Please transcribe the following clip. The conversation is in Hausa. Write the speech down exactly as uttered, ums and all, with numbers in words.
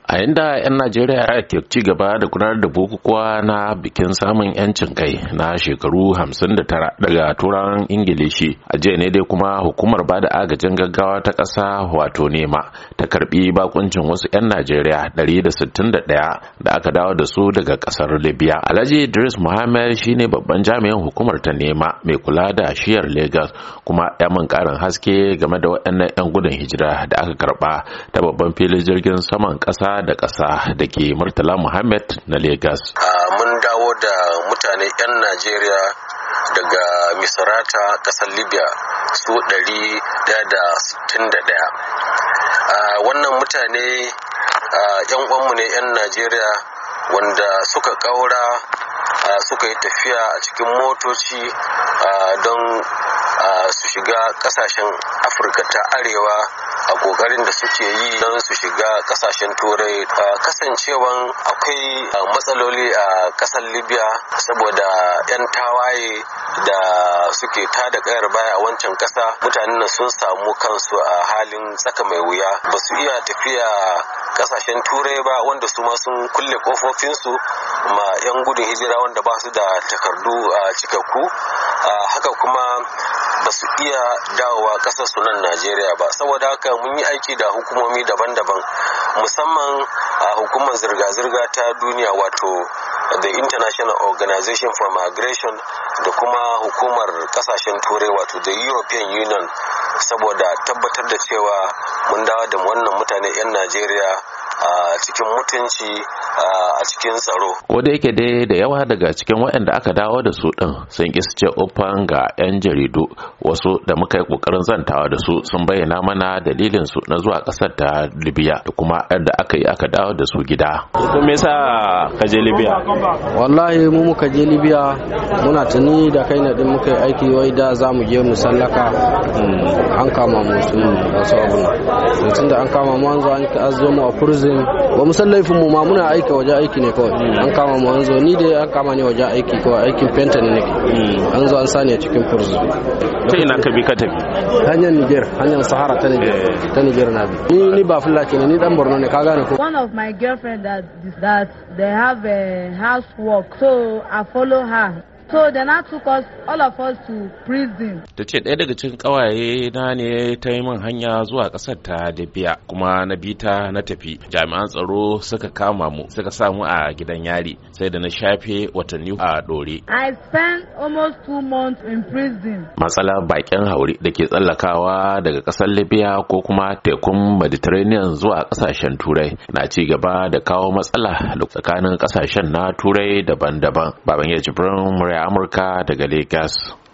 a inda 'yan Najeriya ke ci gaba da gudanar da bukukuwa na bikin samun 'yancin kai na shekaru hamsin da tara daga turawan Ingilishi. A jiya ne dai kuma hukumar bada agajin gaggawa ta ƙasa wato nema ta karbi bakuncin wasu 'yan Najeriya ɗari da sittin da ɗaya da aka dawo da su daga ƙasar Libya. Alhaji Idris Muhammad shine babban jami'in hukumar ta nema mai kula da shiyar Lagos, kuma ya mun ƙarin haske game da waɗannan 'yan gudun hijira da aka karba ta babban filin jirgin saman ƙasa da ƙasa da ke Murtala Muhammad na Lagos. Mun dawo da mutane 'yan Najeriya daga Misrata ƙasar Libya su ɗari da sittin da ɗaya. Wannan mutane 'yan uwanmu ne 'yan Najeriya wanda suka ƙaura suka yi tafiya a cikin motoci don su shiga ƙasashen Afirka ta Arewa a kokarin da suke yi don su shiga kasashen turai. Kasancewan akwai matsaloli a kasar Libya saboda 'yan tawaye da suke tada kayar baya a wancan kasa, mutanen sun samu kansu a halin tsaka mai wuya, ba su iya tafiya kasashen turai ba, wanda su ma sun kulle kofofinsu ma 'yan gudun hijira wanda ba su da takardu a cikakku. Haka kuma ba su iya dawowa kasar su nan Najeriya ba. Saboda haka mun yi aiki da hukumomi daban-daban, musamman a hukumar zirga-zirga ta duniya wato the International Organization for Migration da kuma hukumar kasashen turai wato the European Union, saboda tabbatar da cewa mun dawo da wannan mutane 'yan Najeriya a cikin mutunci a cikin tsaro. Ko da yake dai da yawa daga cikin waɗanda aka dawo da su ɗin sun ƙi su ce ofan ga 'yan jaridu, wasu da muka yi ƙoƙarin zantawa da su sun bayyana mana dalilin su na zuwa ƙasar ta Libya da kuma yadda aka yi aka dawo da su gida. Ko me yasa ka je Libya? Wallahi mu muka je Libya muna tuni da kai na din muka yi aiki wai da za mu je mu sallaka, an kama mu su wasu abuna. Tunda an kama mu an zo an zo mu a prison, ba mu san laifin mu ma, muna aika waje aiki ne kawai. An kama mu an zo, ni dai an kama ne waje aiki kawai, aikin fenta ne nake. An zo an sani a cikin prison. Ta ina ka bi ka tafi? Hanyar Niger, hanyar Sahara ta Niger. Ta Niger na bi. Ni ni ba Fulani ne, ni dan Borno ne, ka gane ko? One of my girlfriend that that they have a housework, so I follow her. So then I took us, all of us to prison. Ta ce ɗaya daga cikin ƙawaye na ne ta yi min hanya zuwa ƙasar ta Libya, kuma na bi ta na tafi. Jami'an tsaro suka kama mu, suka sa mu a gidan yari, sai da na shafe watanni a ɗore. I spent almost two months in prison. Matsalar baƙin haure da ke tsallakawa daga ƙasar Libya ko kuma tekun Mediterranean zuwa ƙasashen Turai na ci gaba da kawo matsala tsakanin ƙasashen na Turai daban-daban. Babangida Jibrin, Amurka daga Lagos.